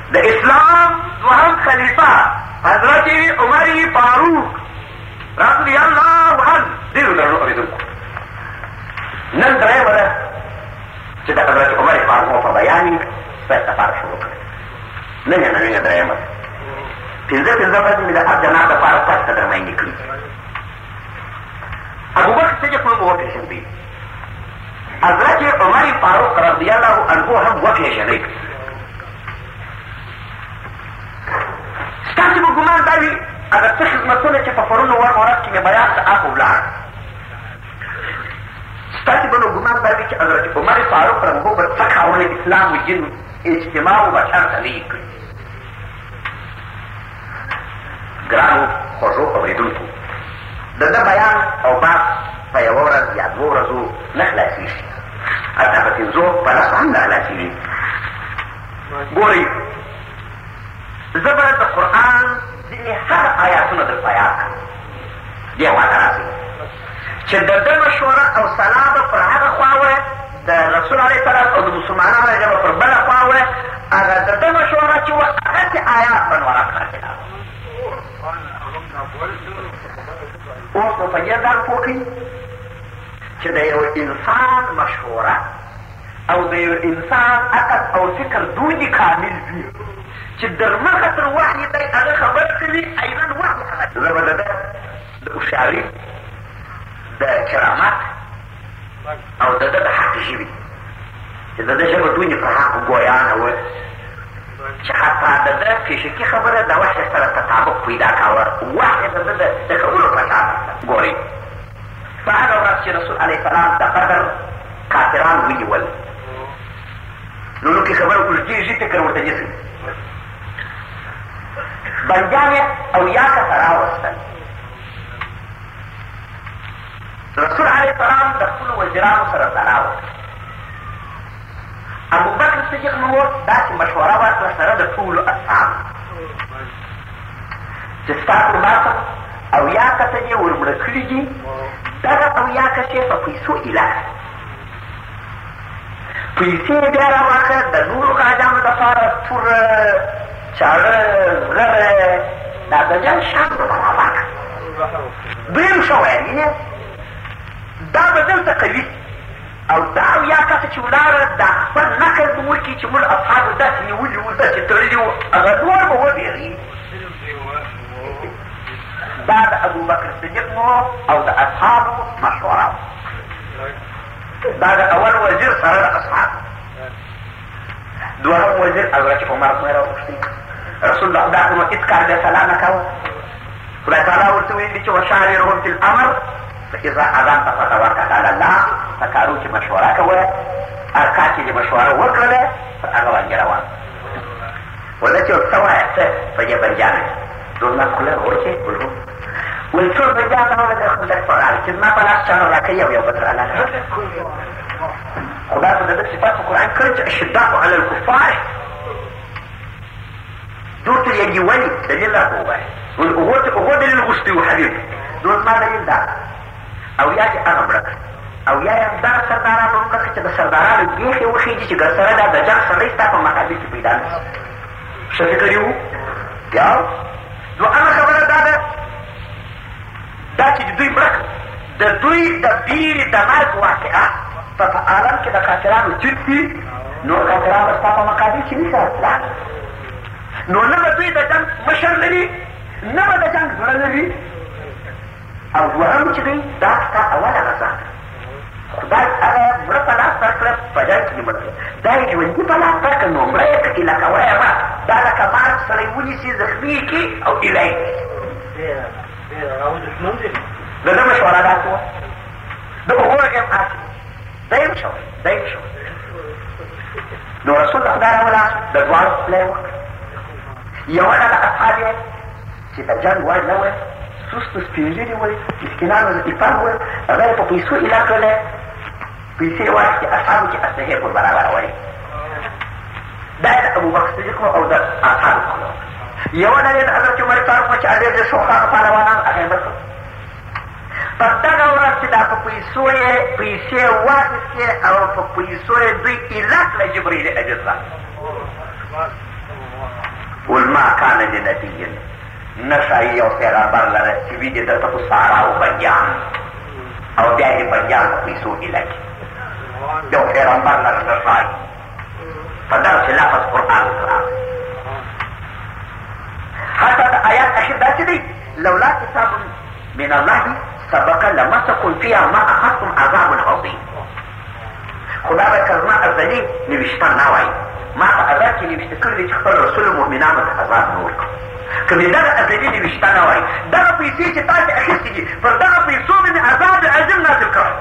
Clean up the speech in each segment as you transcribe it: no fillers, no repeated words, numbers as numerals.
د اسلام دوهم خلیفه حضرت عمر فاروق رضی الله عنه ډېرو درنو اورېدونکو نن درېیمه ده چې د حضرت عمر فاروق په بیان یې ستاسو لپاره شروع کړې نن یې نن درېیمه ده پنځه ورځې مې د هر جناب دپاره تاسو ته درمایندې کړي ابوبکر صدیق هم وپېژندئ حضرت عمر فاروق رضی الله عنه هم وپېژنئ ستاسې به ګمان دا وي هغه څه خدمتونه چې په پرون ورځ کې مې بیان کړه هغه ولاړ ستاسې به نو ګمان دا وي چې حضرت عمر فاروق رضی به څه کارونه اسلام و دین اجتماع و بشر ته نه یې کړي ګرانو خوږو اورېدونکو د ده بیان او بحث په یوه ورځ یا دوه ورځو نه خلاصېږي حتی په پنځو په لسو هم نه خلاصېږي ګورئ زه به د قرآن ځینې هغه آیاتونه در بیان کړم دې خواته راسئ چې د ده مشوره او سلا به پر هغه خوا وه د رسول علیه سلام او د مسلمانانو ژبه پر بله خوا وه هغه د ده مشوره چې وه هغسې آیات به نو راخلاصېده اوس نو په دې ځان پوه کړئ چې د یو انسان مشوره او د یو انسان عقل او فکر دونې کامل وي چې در مخه تر وحي دی هغه خبر کوي ایضا وحي هغه زه به د ده د هوښیاري د کرامت او د ده د حق ژبې چې د ده ژبه دونې په حق ګویانه وه چې حتی د ده پیشکي خبره د وحي سره تطابق پیدا کاوه وحي د ده د کولو په شان ګورئ په هغه ورځ چې رسول علیه السلام د بدر کافران ونیول نو نو کې خبره اوږدېږي فکر ورته نیسئ بندیان یې اویا کسه راوستل رسول علیه السلام د خپلو وزیرانو سره سلا وکړه ابوبکر صدیق نو داسې مشوره ورکړه سره د ټولو اصحابو چې ستا قربان اویا کسه دې ورمړه کړي دي دغه اویا کسې په پیسو ایله پیسې بیا راواخه د نورو غاجانو دپاره توره چاړه غره دا د جنګ شان به برابر کړه دویم ښه ویل دا به دلته قوي او دا اویا کسه چې ولاړه دا خپل نقل به وکړي چې موږ اصحابو داسې نیولي وو داسې تړلي وو هغه نور به وبېغي دا د ابوبکر صدیق او د اصحابو مشوره دا د اول وزیر سره د اصحابو دوهم وزیر حضرت عمر نه راوغوښتئ رسول الله دا خو نو هېڅ کار بیا سلا نه کوه خدای تعالی ورته ویلي دي چې وشاورهم فی الامر فاذا عزمت فتوکل علی الله په کارو کې مشوره کوه هر کار چې دې مشوره وکړله په هغه باندې روان ولا چې ورته ووایه څه په دې بندیانو زما خوله ورکې ولو وایي ټول بندیان هغه د خدای په راغلي چې زما په لاس چاړه راکوي یو یو به درانه خدای خو د ده صفات په قرآن کړی چې اشداء علی الکفار دور ته یې ولي دلیل راته ووایه هغو دلیل غوښتي و حبیب نو زما دلیل دا او یا چې هغه مړه کړه او یا یې همدغه سردارانو مړه کړه چې د سردارانو بیخې وخېږي چې ګرسره دا د جنګ سړی ستا په مقابل کې پیدا نه شي ښه فکر یې وو بیا دوهمه خبره دا ده دا چې د دوی مړه کړه د دوی د بیرې د مرګ واقعه په عالم کې د کافرانو جد دي نو کافران به ستا په مقابل کې نشي راتللی نو نه به دوی د جنګ مشر لري نه به د جنګ زړه لري او دوهم چې دی دا ستا اوله غذا ده خدای هغه مړه په لاس درکړه په جنګ کې دې مړه کړه دا یې ژوندي په لاس درکړه نو مړه یې کړي لکه ویمه دا لکه مار سړی ونیسي زخمي یې کړي او ایله یې کړي د ده مشوره داسې وه د هغو یم هسې دا یې مشوره دا یې مشوره نو رسول الله خدای راوله د دواړو خوله یې وکړه یوه ډله اصحاب یې چې د جنګ وړ نه وه سست سپینږیري ول مسکینانو اتفاق ول هغه یې په پیسو ایله کړلی پیسې یې واخیستې اصحابو چې اسلحې پر برابرولې دا یې د ابوبکر صدیق او د اصحابو خوله وکړه یوه ډلې د حضرت عمر فاروق وه چې ډېر ډېر شوقانو پهلوانان هغه یې مړه کړل په دغه ورځ چې دا په پیسو یې پیسې واخیستې او په پیسو یې دوی ایله کړه جبریل امین راغی نبي نشای یو پیغمبر لره چې وي دې درته په سارا او بنجان او بیا یې بنجان په پیسو کې لګي یو پیغمبر لره نشای په دغسې لفظ قرآن کرام حتی د آیات اخر داسې دی لولا کتاب من الله سبق لمسکم فيها ما اخذتم عذاب عظیم خدا به که زما ازلي نوشته نه وای ما په عذاب کې نوشته کړي دي چې خپل رسول مؤمنانو ته عذاب نه ورکړو که مې دغه ازلي نوشته نه وای دغه پیسې چې تاسې اخیستې دي پر دغه پیسو مې عذاب عظیم نازل کړی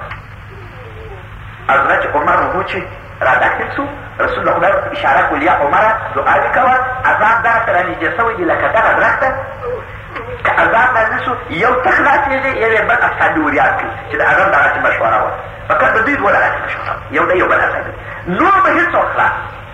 حضرت عمر وګو چې را داخل سو رسول الله خدای ورته اشاره کول یا عمره دعا دې کوه عذاب دغسې را نږدې سوی دي لکه دغه درخته که عذاب نه شو یو څه خلاصېږي یو یې بل اصحاب وریاد کړي چې د هغه دغسې مشوره وه فقط د دوی دوه دغسې مشوره یو د یو بل اصحاب نور به هېڅوک خلاص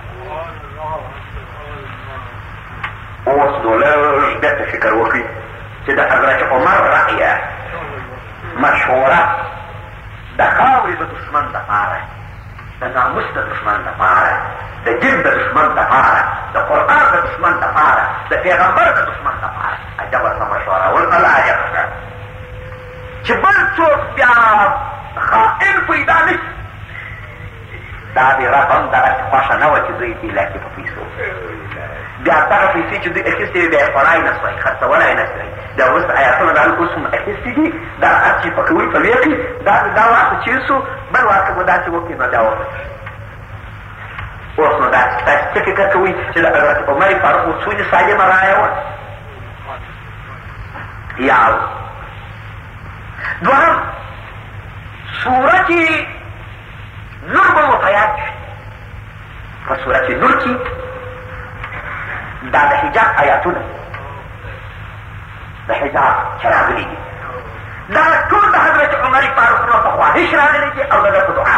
اوس نو لږ بېرته فکر وکړي چې د حضرت عمر رأیه مشوره د خاورې د دښمن دپاره د ناموس د دښمن دپاره د دین د دښمن دپاره د قرآن د دښمن دپاره د پیغمبر د دښمن دپاره عجب ورته مشوره والله عجب ښه چې بل څوک بیا خائن پیدا نه شي دا دې رب هم دغسې خوښه نه وه چې دوی دې لکې په پیسو بیا دغه پیسې چې دوی اخیستې وي بیا یې خوړای نه سوی خرڅولی نه سوی بیا وروسته ایاتونه دا اوس هم اخیستې دي دا هر چې پکوي په ویې کړي دا واقع چیر سو بل واقع به داسې وکړي نو دا وکړي اوس نو داسې تاسې څه فکر کوئ چې د حضرت عمر فاروق څونې سالمه رایه وه یاو دوهم صورت نور به مو په یاد شي په صورت نور کې دا د حجاب آیاتونه د حجاب چې راغلي دي دا ټول د حضرت عمر فاروق نه په خواهش راغلي دي او د ده په دعا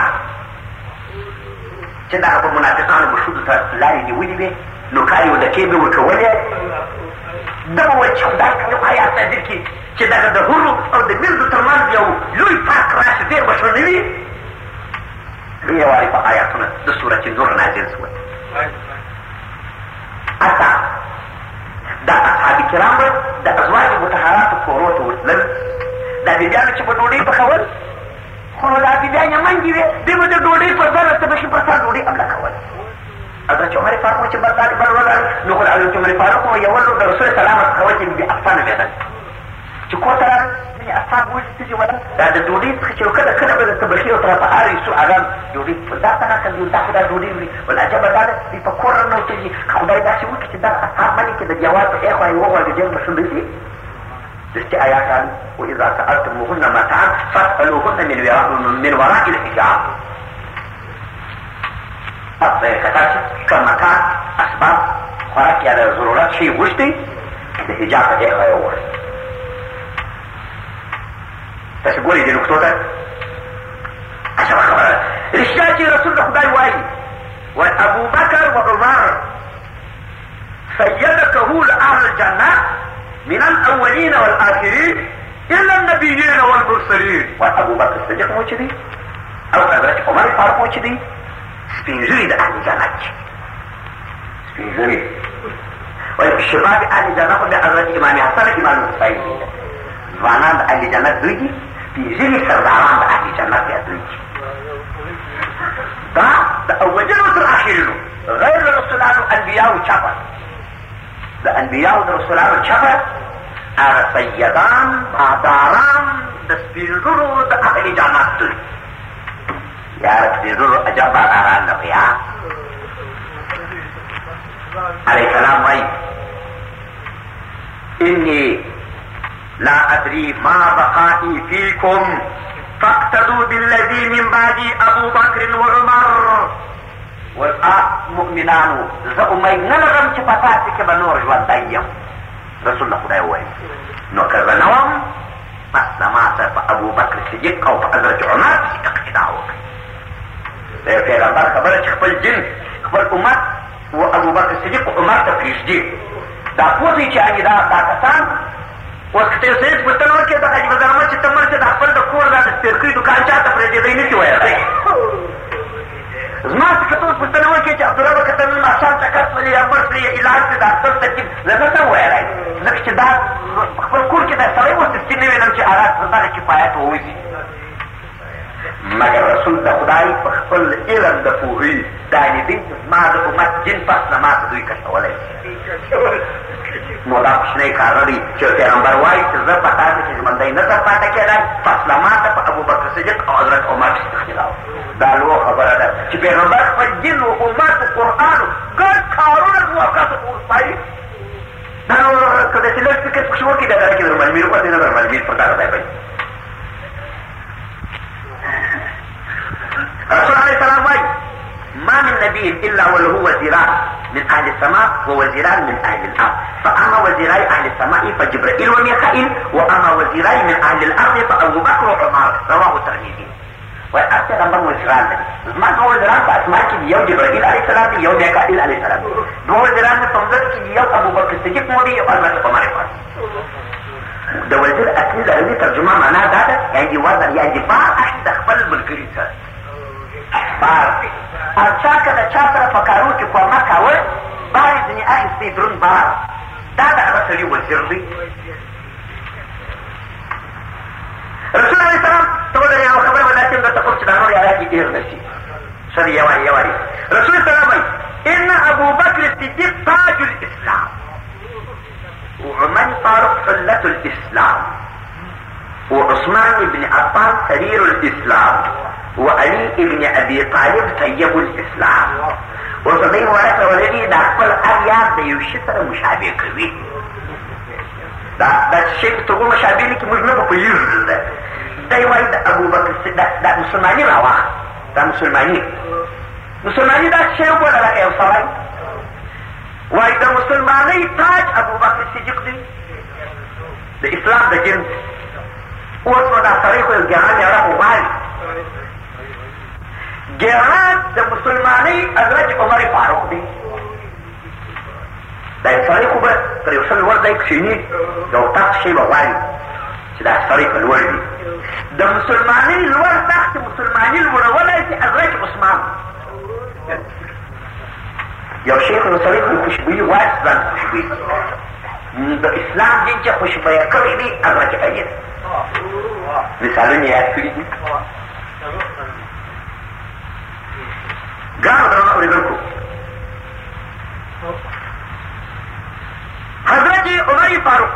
چې دغه په منافقانو مشهودو ته لارې نیولې وې نوکارې ودکې به ورکولې ده به ویل چې خدای که یو آیات نازل کړي چې دغه د حورو او د میرزو تر منځ یو لوی فرق راشي ډېر مشهور نه وي لویه وارې په آیاتونه د صورت نور نازل شول حتی دا اصحاب کرام به د ازواج مطهراتو کورو ته ورتلل دا بیبیانو چې به ډوډۍ پخول خو نو دا بیبیانې منګې وې دوی به د ډوډۍ پر ځای ورته بشي پر سر ډوډۍ امله کول حضرت عمر فاروق چې بل ولاړ نو خو حضرت عمر فاروق یو ورځ د رسول سلام څخه وه چې بیبي افسانه ویدل چې کور ته راغی ځینې اصحاب وایي څه چې ویل دا د ډوډۍ څخه چې کله کله به درته بخي او طرفه هر یو هغه ډوډۍ دا څه نقل دي دا خو دا ډوډۍ وړي ول عجبه دا ده دوی په کور راننوتېږي خدای داسې وکړي چې دغه اصحاب باندې کې د جواب په اخوا یې وغواړي ډېر مشهور دي دستي آیات راغلي وإذا سألتموهن متاعا فاسألوهن من وراء الحجاب کتاب چې که مکان اسباب خوراک یا د ضرورت شي غوښتئ د حجاب په اخوا یې وغواړئ تاسې ګورئ دې نکتو ته عجبه خبره ده رښتیا چې رسول د خدای وایي وابو بکر وعمر سیدکه لأهل الجنة من الأولين والآخرين إلا النبيين والمرسلين وابو بکر صدیق مو چې دی او حضرت عمر فاروق مو چې دی سپین ږیري د اهل جنت چې سپین ږیري وایي شباب اهل جنت خو د حضرت امام حسن امام حسین دی ځوانان د اهل جنت دوی دي سپین ږیري سرداران د اهل جنت بیا دوی دي دا د اولینو تر اخرینو غیر د رسولانو انبیاو چپه د انبیاو د رسولانو چپه هغه سیدان باداران د سپین ږیرو د اهل جنت دوی یا سپین ږیرو عجب باداران نه بیا علیه السلام وایي انی لا أدري ما بقائي فيكم فاقتدوا بالذي من بعدي أبو بكر وعمر والمؤمنان زه امید نه لرم چې په تاسې کې به نور ژوندی یم رسول الله خدای وویل نو که زه نه وم پس زما سره په ابو بکر صدیق او په حضرت عمر پسې اقتدا وکړئ د یو پیغمبر خبره چې خپل جن خپل امت و ابو بکر صدیق عمر ته پرېږدي دا پوه شئ چې دا کسان اوس که ته you سړي پوښتنه وکړې the Haji buzzer Ahmad چې ته مړ شې د خپل د کور دا د سپېرکۍ دوکان چا ته پرېږدېدی نه شي ویلی زما څخه ته پوښتنه وکړې چې عبدالله به کتل ماښام چکر تللې یا مړ کړې یا علاج کړې ډاکټر ترکیب زه نه څه وویلی ځکه چې دا خپل کور کې دا سړی اوس سپین نه وینم چې هغه دغه کفایت ووځي مګر رسول د خدای په خپل علم د پوهې دا لیدي چې زما د امت جن پس نه ما ته دوی کشولی نو دا کوچنی کار نه دی چې پیغمبر وایي چې زه په تاسې کې ژوندی نه در پاته کېدی پس له ما ته په ابوبکر صدیق او حضرت عمر کې اختلاف دا لویه خبره ده چې پیغمبر خپل جن و امت و قرآن ګډ کارونه زموږ کسو ته وسپاري دا نو که داسې لږ فکر پکښې وکړي دا دغه کې درملمیر وکړي نه درملمیر پر دغه ځای بني رسول عليه السلام وایي ما من نبي إلا وله وزيران من أهل السماء ووزيران من أهل الأرض فأما وزيراي أهل السماء فجبرائيل وميكائيل وأما وزيراي من أهل الأرض فأبو بكر وعمر رواه الترمذي وأتى غنبر وزيران ما هو وزيران فأسماء كي يوم جبرائيل عليه السلام يوم ميكائيل عليه السلام دو وزيران فمزد كي يوم أبو بكر الصديق مودي وحضرت عمر فاروق د وزیر اصلي لغوي ترجمه معنا دا ده یعنې وزن یعنې بار اخلي د خپل ملګري سره بار او چا که د چا سره په کارو کې کومک کاوه بار یې ځینې اخیستی دروند بار دا د هغه سړي وزیر دی رسول علیه السلام ته ودرې یوه خبره به داسې درته کوم چې دا نور یاره کې ډېر نه شي ښه دی یوارې رسول السلام وایي ان ابو بکر الصدیق تاج الاسلام وعمر فاروق حلة الإسلام وعثمان بن عفان سرير الإسلام وعلي بن أبي طالب طيب الإسلام وصدي ورث ولدي دا خپل آیات د یو شي سره مشابه کوي دا شی ته کوم مشابه نه کې موږ نه پوهېږو دی وایي د ابوبکر دا مسلماني راواخ دا مسلماني دا شی وګوره لکه یو سړی وای د مسلمانۍ تاج ابوبکر صدیق دی د اسلام د جنس اوس نو دا سړی خو یو ګیران یاره خو غواړي ګیران د مسلمانۍ حضرت عمر فاروق دی دا سړی خو به تر یو څه لوړ ځای کښېني یو تخت شی به غواړي چې دا سړی په لوړ وي د مسلمانۍ لوړ تخت مسلماني لوړولی چې حضرت عثمان یو شیخ نو سړی خو خوشبويي غواړي ځان خوشبويي د اسلام دین چې خوشبویه کړی دی حضرت علی مثالونه یاد کړي دي ګرانو درنو اورېدونکو حضرت عمر فاروق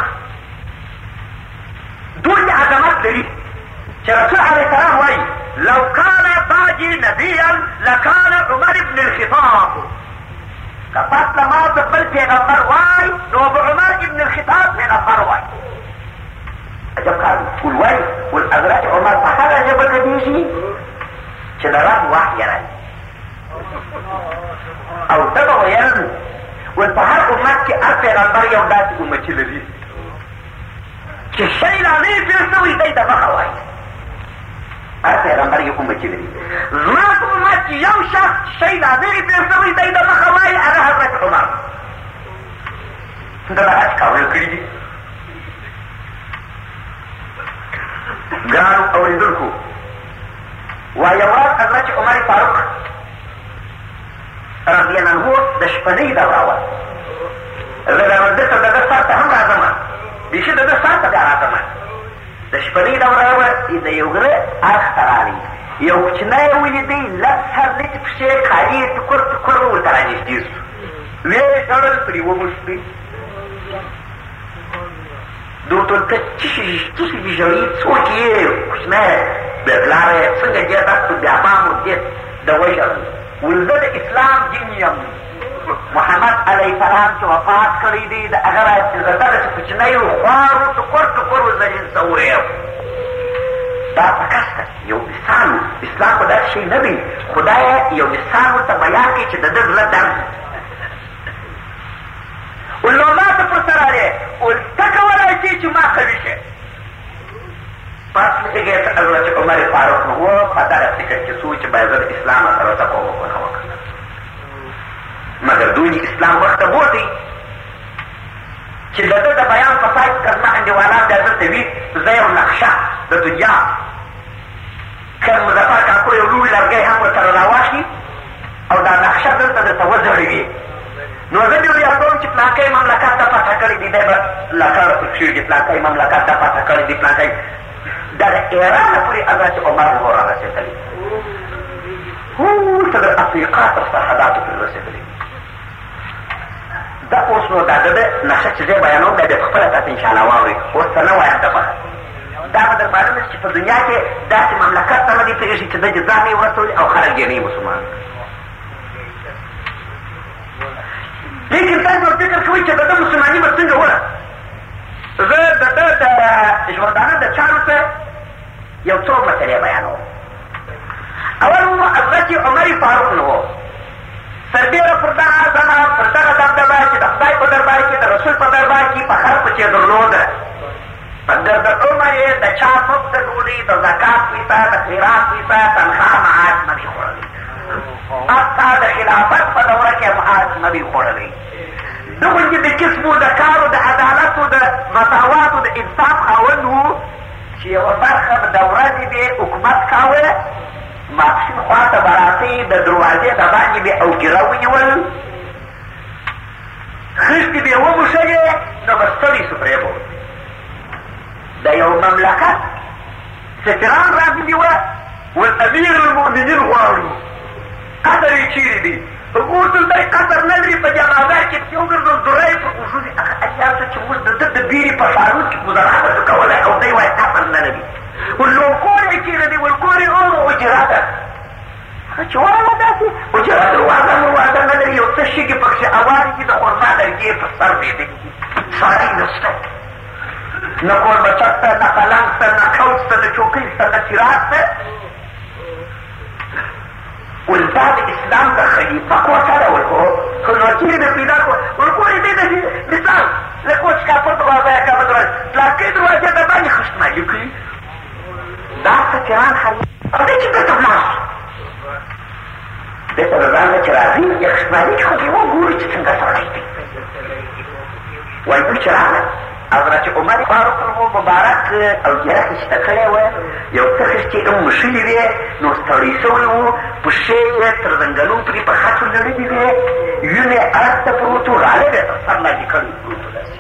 دونه عظمت لري چې رسول علیه السلام وایي لو كان باجي نبيا لكان عمر بن الخطاب کپس لما د بل پیغمبر وای نو به عمر ابن الخطاب پیغمبر وای عجب کار ول وای ول حضرت عمر په هغه ژبه کېږي چې د رب وحی راځي او ته به ویل ول په هر امت کې هر پیغمبر یو داسې امتي لري چې شی راځي پرې سوی دی د مخه وایي هر پیغمبر یو امتي لري زما په امت کې یو شخص شی راځي پرې سوی دی د مخه وایي هغه حضرت عمر دا هغه کارونه کړي دي ګرانو اورېدونکو وایي ورځ حضرت عمر فاروق رضی الله عنه د شپنۍ دوره وه زه دلته د ده سر ته هم راځم بیخي د ده سر ته بیا راځم د شپنۍ دوره وه د یو غره اړخ ته راغی یو کوچنی یې ولیدی لږ سر لږ پښې کالي یې ټکور ټکور ورته رانږدې سو ویې یې تړل پرې وموښتې ده ورته ویل ته څه شي ژړې څوک یې کوچنی بیا پلاره یې څنګه دې تاسو بیا ما مو دې د وژل ول زه د اسلام دین یم محمد علیه السلام چې وفات کړی دی د هغه راز چې زه دغسې کوچنیو خوارو ټکور ټکور زلین سوری یم دا په کسته یو مثال اسلام خو داسې شی نه دی خدای یو مثال ورته بیان کړي چې د ده زړه درد ول نو ما ته فرصه راغلی ول ته کولی شې چې ما قوي شې پس دیگه حضرت عمر فاروق نو په دغه فکر کې سو چې باید زه د اسلام سره تفاوت ونه وکړم مګر دوی اسلام ورته بوتي چې د ده د بیان په سایت که زما انډیوالان بیا دلته وي زه یو نقشه د دنیا خیر مظفر کاکو یو لوی لرګی هم ورسره راواخلي او دا نقشه دلته درته وځړوي، نو زه دې یادوم چې پلانکی مملکت ته فتح کړی دي، دی به لکړه پکښېږي پلانکی مملکت ته فتح کړی دي پلانکی. دا د ایرانه پورې حضرت عمر ورسېدلي، ټول تر افریقا تر سرحداتو پورې رسېدلي. دا اوس نو دا د نقشه چې زه بیانوم دا بیا په خپله تاسو انشاءالله واورئ. اوس ته نه وایم دپخه دا به در معلومه چې په دنیا کې داسې مملکت ته نه دي پرېږدي چې ده د ځان یې ورسولي او خلک یې نه وي مسلمان. لیکن تاسو نو فکر کوئ چې د ده مسلماني به څنګه وه. زه د ده د ژوندانه د چارو څه یو څو مسلې بیانوم. اول نو حضرت عمر فاروق نه و، سربیره پر دغه زمان پر دغه دبدبه چې د خدای په دربار کې د رسول په دربار کې په خلقو چې درلوده، په ګرد عمر یې د چا مفت ډوډۍ د زکات پیسه د خیرات پیسه تنخوا معاش نه وي خوړلی، حتی د خلافت په دوره کې معاش نه وي خوړلی. دغوندې د کسبو د کارو د عدالتو د مساواتو د انصاف خاوند و چې یوه برخه د ورځې به حکومت کاوه، ماپښین خوا ته به راتې د دروازې د باندې به اوګیره ونیول، خښتې به یې وموښلې نو به ستړي سو پرېبود. د یو مملکت سفیران راغلي وه، ول امیر المؤمنین غواړو قصر یې چیرې دی؟ غوتل دی قصر نه لري، په جنازه کې پسې وګرځول دوری پر وجود یې الیاسو چې اوس د ده د بیرې په ښارونو کې ګذرا نشو کولی او دی وایي قصر نه لري. ول نو کور یې چیرې دی؟ ول کور یې حجره ده. هغه چې واله داسې حجره دروازه مروازه نه لري، یو څه شګې پکښې اوارې دي، د خرما لرګې په سر بېدلي دي، سړی نشته، نه کور بچت ته، نه پلنګ ته، نه کوچ ته، نه چوکۍ ته، نه څراغ ته. ول دا د اسلام د خلیفه کور څه ډول و؟ خو نو چېرې مې پیدا کړو؟ ول کور یې دی داسې مثال لکه اوس کافر دروازه یا کافر دروازه پلانکۍ دروازې د باندې خشتمالي کړي. دا سفیران خلیفه او دی چې دلته ولاړ شو، دی ته د ځان نه چې راځي یې خشتمالي کړي، خو دې وګوري چې څنګه سړی دی. وایي دوی چې راغله حضرت عمر فاروق مبارک اوګیره خشته کړې وه، یو څه خشتې هم مښلې وې، نو ستړی شوی و، پښې یې تر ځنګلونو پورې په خټو لړلې وې، وینې اړخ ته پروت و، غالب یې تر سر لاندې کړی پروت و. داسې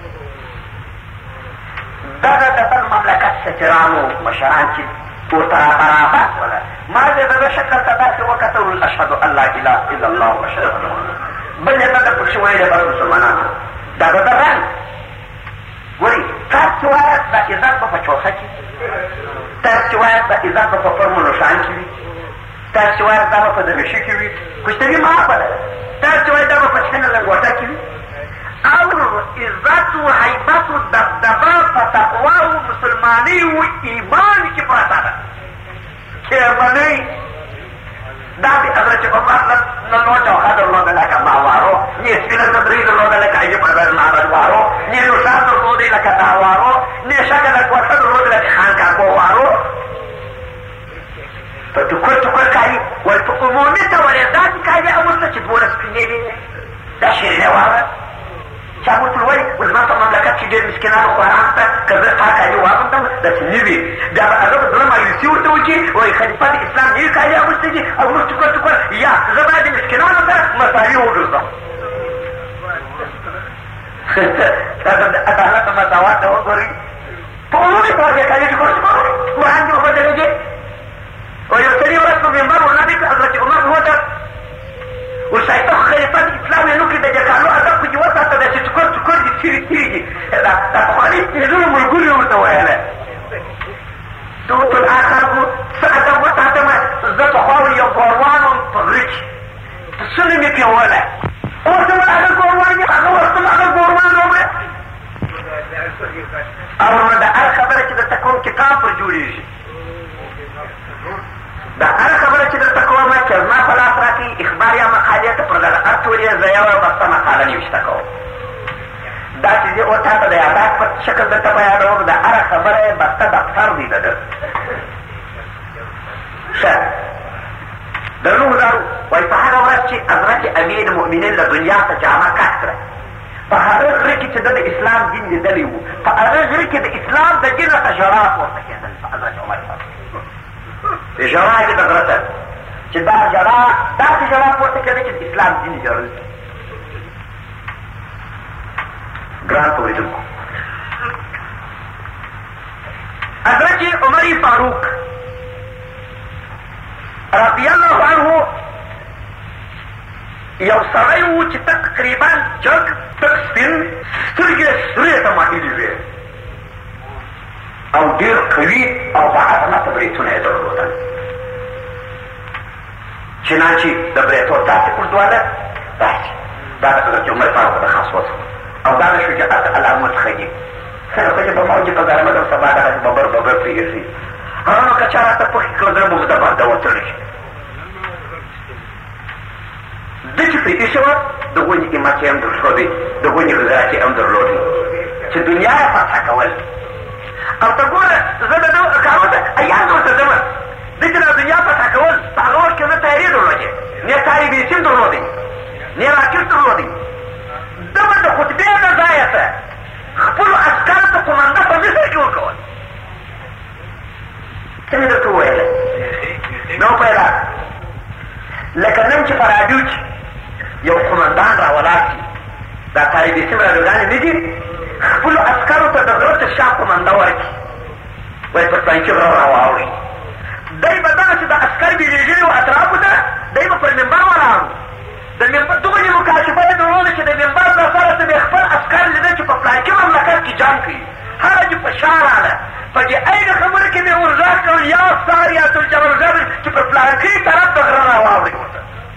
دغه د بل مملکت سفیرانو مشران چې ورته برابر وله، ما دې د ده شکل ته داسې وکتل اشهد ان لا اله الا الله واشهد ان محمد، بل یې نه ده پکښې ویلې بس مسلمانانو. دا د ده رنګ ګورې، تاسو چې وایاست دا عزت به په چوخه کې، تاسو چې وایاست دا عزت به په فرمونشان کې وي، تاسو چې وایاست دا به په درویشي کې وي، کشتري معافه ده، تاسو چې وایاست دا به په چکنه لنګوټه کې وي. او عزت و حیبت و دبدبه په تقوا و مسلمانۍ و ایمان کې پرته ده. کیرمنۍ دا د حضرت عمر نه نو چوخه درلوده لکه ماوارو، نه سپینه صدرۍ درلوده لکه عجیب معبدوارو، نه نوشان درلودې لکه داوارو، نه شکله کوټه درلوده لکه خانکاکووارو. په ټوکر ټوکر کالي ول په عمومي ډول یې داسې کالي اغوسته چې دولس سپینې وې، دا شیرینې واوره. چا ورته وایي ول زما په مملکت کې ډېر مسکینانو خواران شته، که زه تا کالي واغوندم داسې نه وي. بیا به هغه به زړه مایوسي ورته وکړي، وایي خلیفه د اسلام نوي کالي اغوستي دي او موږ ټوکر ټوکر، یا زه باید د مسکینانو سره مساوي وګرځم. دا د عدالت او مساوات ته وګورئ، په عمومي طور دې کالي ټوکر ټوکر وړاندې وبدلېږي. او یو سړي ورځ په منبر ورنادې کړ حضرت عمر ووته، وشایته خو خلیفه د اسلام یې نوکړي د دې کالو ادب پکې وساته، داسې ټوکر ټوکر دي تېرې تېرې دي. دا پخواني تېزونو ملګري یې ورته ویله. ده ورته اخر و څه ادب وساتمه، زه پخوا یو ګوروان وم په غره کې، پسونه مې پرې وله، اوس هم هغه ګوروان یم، هغه وخت هم هغه ګوروان وم. او نو د هر خبره چې درته کوم کتاب پر جوړېږي، دا هر خبره چې درته کومه چې زما په لاس راکړي اخبار یا مقالې ته پر دغه هر ټولې زه یوه بسته مقاله نوشته کوم. دا چې زه اوس تا ته د یاداښت په شکل درته بیانوم، د هره خبره یې بسته دفتر دی د ده. ښه د 9000 وایي په هغه ورځ چې حضرت امیر المؤمنین له دنیا څخه جامه کش کړه، په هغه غره کې چې ده د اسلام دین لیدلی و، په هغه غره کې د اسلام د دین څخه ژړا پورته کېدل په حضرت عمر. ژړا یې د غره ته چې دا ژړا داسې ژړا پورته کېده چې د اسلام دین ژړل. ګران اورېدونکو، حضرت عمر فاروق رضی الله عنه یو سړی و چې تقریبا جګ تک سپین سترګې سرې ته مایلې وې او ډېر قوي او باعظمته برېتونه یې درلودل. چنانچې د برېتو داسې اوږدواله داسې دا د حضرت عمر فاروق د خاصوت او دا د شجاعت علامت ښه دي. څنګه خو چې په موج په ګرمه او سبا دغسې ببر ببر پرېږدي هغه نو که چا راته پوښتنه کړه زه به د برده وتړی شي. ده چې پرې ایښې وه د ونې قیمت یې هم درلودی، د ونې غذات یې هم درلودی چې دنیا یې فتح کول. او ته ګوره زه د ده کارو ته ایان ورته ځمه ده چې دا دنیا فتح کول په هغه وخت کښې نه تیارې درلودې، نه طالب علم درلودی، نه راکټ درلودی. ده به د خطبې نه ځایه ته خپلو عسکرو ته قمنده په مصر کښې ورکول. څه مې درته وویله نو پیدا لکه نن چې په راډیو کې یو قمندان راولاړ شي، دا طالب علم راډیوګانې نه دي، خپلو عسکرو ته د غره تر شا قمنده ورکړي وایي په فلانکي غره راواوړئ. دی به دغسې د عسکر بېلېږلي وو اطرافو ته، دی به پر منبر ولاړ وو. د منبر دومره مکاشفه یې درلوده چې د منبر نه سره ته به یې خپل عسکر لیده چې په فلانکي مملکت کې جنګ کوي. هغه چې په شا راغله په دې عین خبره کې مې ور غږ کړل یا ساریة الجبل جبل چې په فلانکي طرف د غره راواوړئ ورته.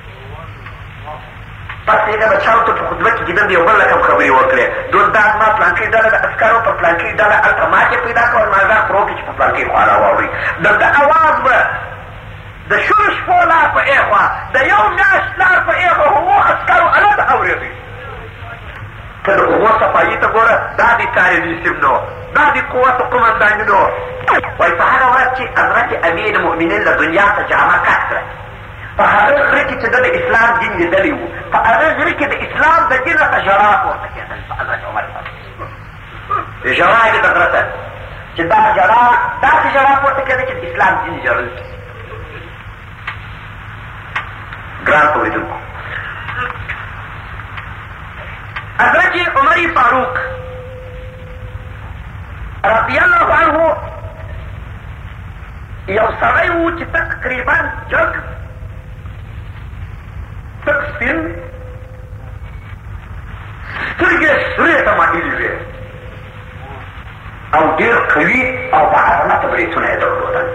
پس هغه بچیانو ته په خطبه کې کېدل د یو بل رقم خبرې وکړې. دوی دا زما فلانکۍ ډله د عسکرو په فلانکۍ ډله هلته ماتې پیدا کړه او مازدار پر وکړي چې په فلانکۍ خوا راواوړئ. د ده اواز به د شلو شپو لار په ایخوا د یو میاشت لار په ایخوا هغو عسکرو هلته اورېدئ. ته د هغو صفایي ته ګوره، دا د تاریخیسم نو، دا د قوت قمنداني نو. وایي په هغه ورځ چې حضرت امیر المؤمنین له دنیا ته جامه کټ کړه، په هغه غره کې چې ده د اسلام دین لیدلی و، په هغه غره کې د اسلام د دین څخه ژړا پورته کېدل په حضرت عمر باندې. ژړا یې د غره ته چې دا ژړا داسې ژړا پورته کېده چې د اسلام دین ژړل. ګران اورېدونکو، حضرت عمر فاروق رضی الله عنه یو سړی و چې تقریبا جګ تک سپین سترګې سرې ته مایلې وې او ډېر قوي او باعظمته برېتونه یې درلودل.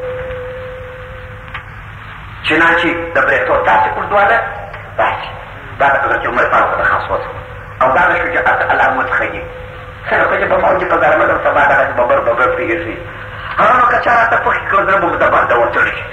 چنانچې د برېتو داسې اوږدواله داسې دا د حضرت عمر فاروق د خاصوت او دا د شجاعت علامت ښه دي. څنګه خو چې په موج په ګرمه او سبا دغسې ببر ببر پرېږدي هغه نو که چا راته پوښتنه کړه زه به د برده وتړی شي.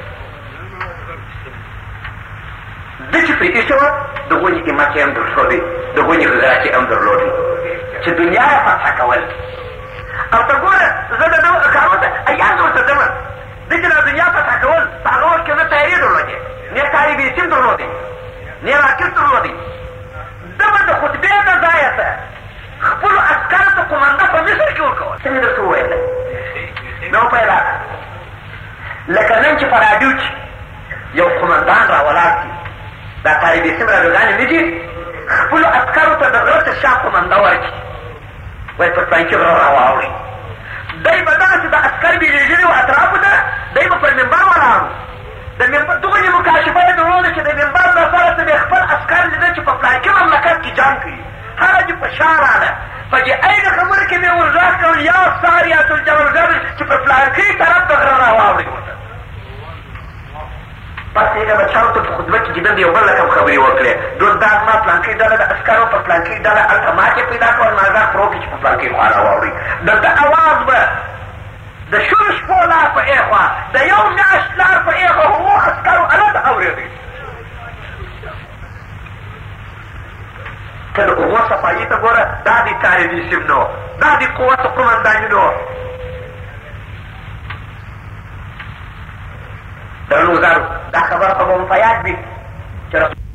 ده چې پرې ایښې وه د ونې قیمت یې هم درلودی، د ونې غذات یې هم درلودی چې دنیا یې فتح کول. او ته ګوره زه د ده کارو ته ایان ورته ځمه ده چې دا دنیا فتح کول په هغه وخت کښې نه تیارې درلودې، نه طالب علم درلودی، نه راکټ درلودی. ده به د خطبې نه ځایه ته خپلو عسکرو ته قمنده په مصر کښې ورکول. څه مې درته وویله نو پیدا لکه نن چې په راډیو کې یو قمندان راولاړ شي، دا طالب علم راډیوګانې نه دي، خپلو عسکرو ته د غره تر شا قمنده ورکړي وایي په فلانکي غره راواوړئ. دی به دغسې د عسکر بېلېږلي وو اطرافو ته، دی به پر منبر ولاړ وو. د منبر دومره مکاشفه یې درلوده چې د منبر نه سره ته به خپل عسکر لیده چې په فلانکي مملکت کې جنګ کوي. هغه چې په شا راغله په دې عین خبره کې مې ور غږ کړل یا ساریة الجبل جبل چې په فلانکي طرف د غره راواوړئ ورته. پس هغه بچیانو ته په خطبه کې کېدل د یو بل رقم خبرې وکړې. دوی دا زما فلانکۍ ډله د عسکرو په فلانکۍ ډله هلته ماتې پیدا کړه او مازدار پر وکړي چې په فلانکۍ خوا راواوړئ. د ده اواز به د شلو شپو لار په ایخوا د یو میاشت لار په ایخوا هغو عسکرو هلته اورېدئ. ته د هغو صفایي ته ګوره، دا د تاریخیسم نو، دا د قوت قمنداني نو. درنو وزارو دا خبره خو به مو په یاد وي چې